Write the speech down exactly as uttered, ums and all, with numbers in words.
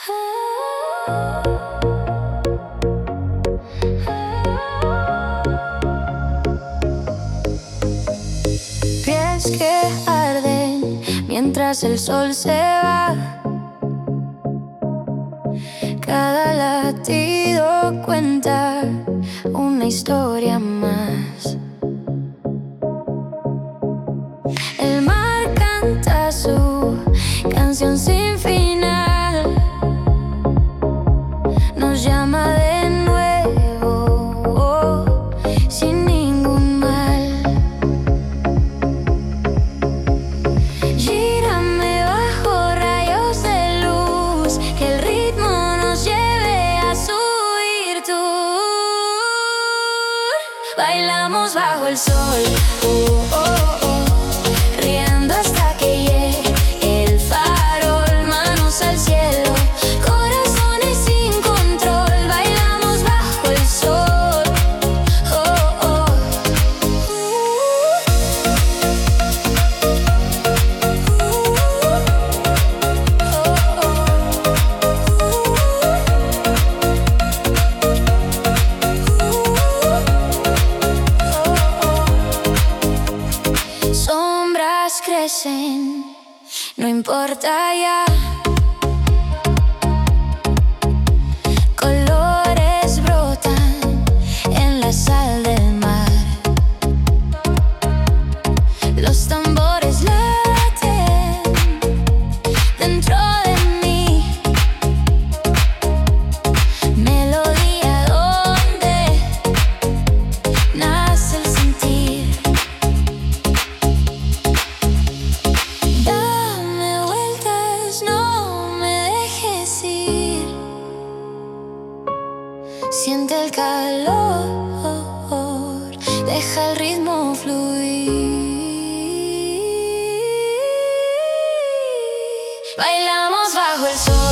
Pies que arden mientras el sol se va. Cada latido cuenta una historia más. El mar canta su canción sin final. Nos llama de nuevo, sin ningún mal. Gírame bajo rayos de luz, que el ritmo nos lleve a su virtud. Bailamos bajo el sol, oh, oh, oh, riendo hasta que llegue el farol. Manos al cielo, corazones sin control. Bailamos bajo el sol, oh, oh. Sombras crecen, no importa ya. Colores brotan en la sal del mar. Los tambores laten dentro de mí. Melodía donde nace el sentir. Dame vueltas, no me dejes ir. Siente el calor, deja el ritmo fluir. Bailamos bajo el sol.